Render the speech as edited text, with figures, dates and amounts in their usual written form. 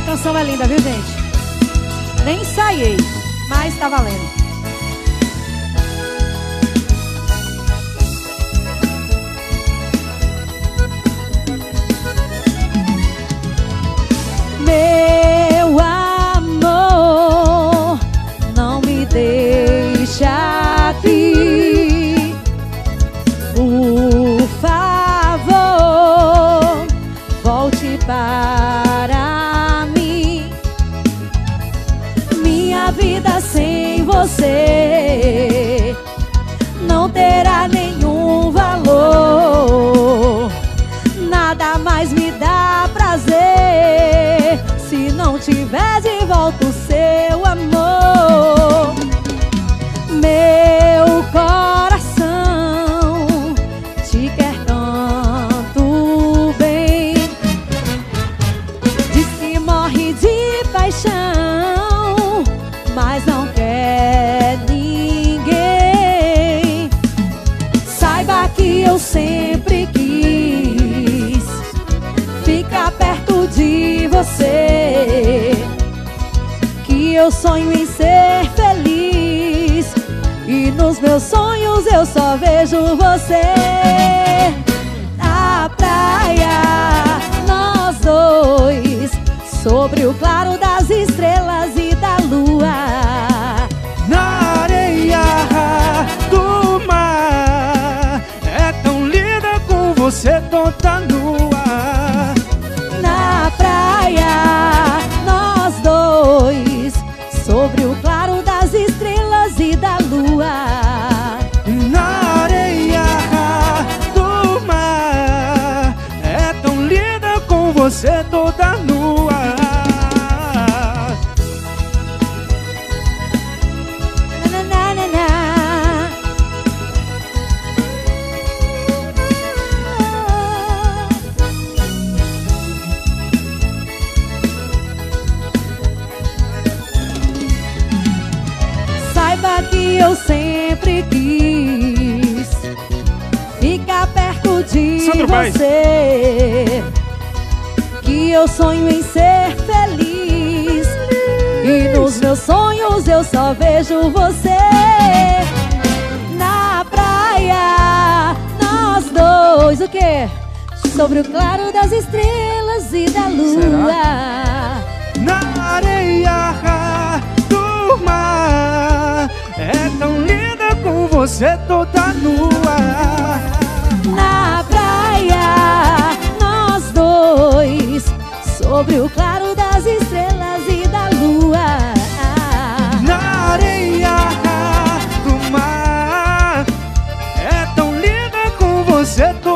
canção é linda, viu, gente? Nem ensaiei, mas tá valendo. Meu amor, não me deixa aqui. Por favor, volte para mim. Minha vida sem você não terá nenhum valor. Nada mais me dá prazer se não tiver de volta o seu amor. Meu coração te quer tanto bem, diz que morre de paixão, mas não quer ninguém. Saiba que eu sempre quis ficar perto de você, que eu sonho em ser feliz, e nos meus sonhos eu só vejo você. Na praia, nós dois, sobre o claro das estrelas e da lua. Na areia do mar, é tão linda com você toda nua. Na praia, nós dois, sobre o claro das estrelas e da lua. Na areia do mar, é tão linda com você toda nua. Na, na, na, na. Saiba que eu sempre quis ficar perto de Sandro Baez. você, que eu sonho em ser feliz, e nos meus sonhos eu só vejo você. Na praia, nós dois, o quê? Sobre o claro das estrelas e da lua. Na areia do mar, é tão linda com você toda nua. Na praia, nós dois, sobre o claro das estrelas e da lua. Na areia do mar, é tão linda com você toda